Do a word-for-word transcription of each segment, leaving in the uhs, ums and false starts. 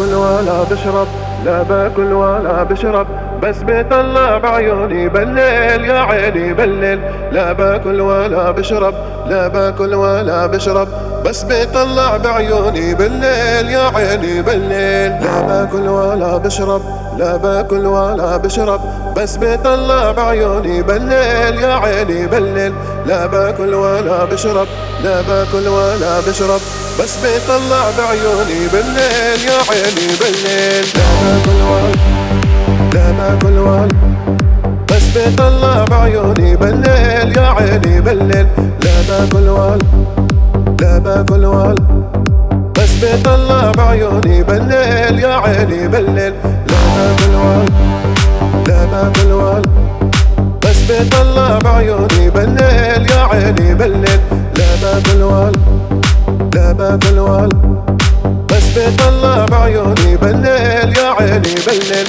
باكل ولا بشرب، لا باكل ولا بشرب، بس بيطلع بعيوني بالليل يا عيني بالليل. لا باكل ولا بشرب، لا باكل ولا بشرب، بس بيطلع بعيوني بالليل يا عيني بالليل. لا باكل ولا بشرب، لا باكل ولا بشرب، بس بيطلع بعيوني بالليل يا عيني بالليل. لا باكل ولا بشرب، لا باكل ولا بشرب، بس بيطلع بعيوني بالليل يا عيني بالليل. لا باكل ولا، لا باكل ولا، بس بيطلع بعيوني بالليل يا عيني بالليل. لا باكل ولا، لا باكل ولا، بس بيطلع بعيوني بالليل يا عيني بالليل. لا باكل ولا، لا باكل ولا، بس بيطلع بعيوني بالليل يا عيني بالليل. لا باكل ولا، لا باكل ولا، بس بيطلع بعيوني بالليل يا عيني بالليل.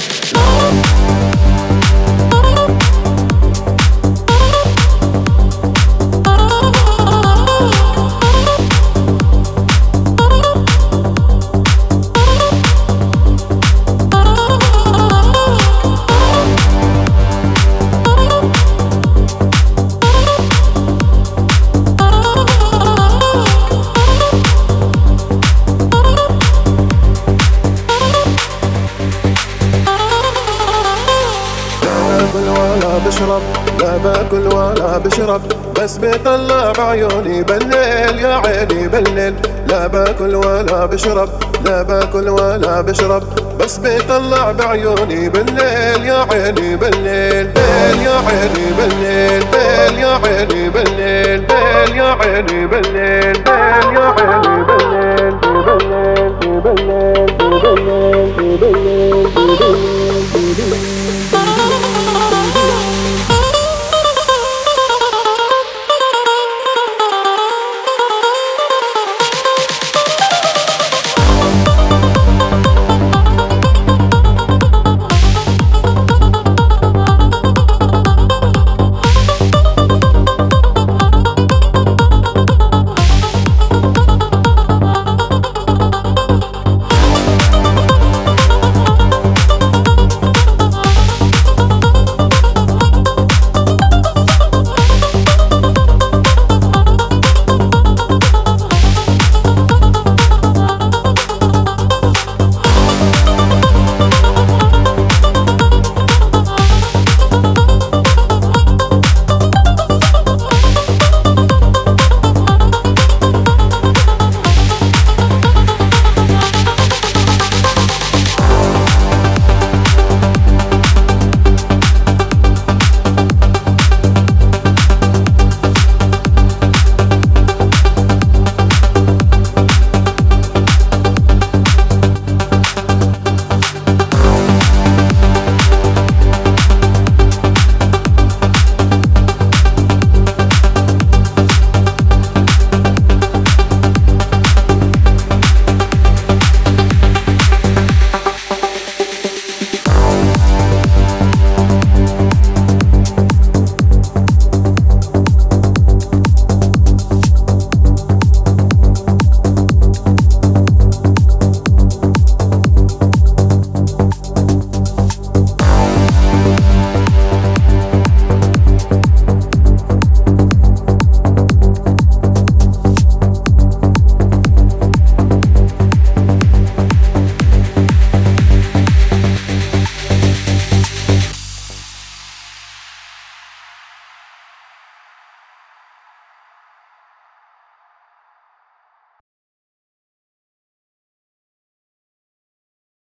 ولا بشرب، لا باكل ولا بشرب، بس بيطلع بعيوني بالليل يا عيني بالليل. لا باكل ولا بشرب، لا باكل ولا بشرب، بس بيطلع بعيوني بالليل يا عيني بالليل. ليل يا عيني بالليل، ليل يا عيني بالليل، ليل يا عيني بالليل، ليل يا عيني بالليل بالليل بالليل.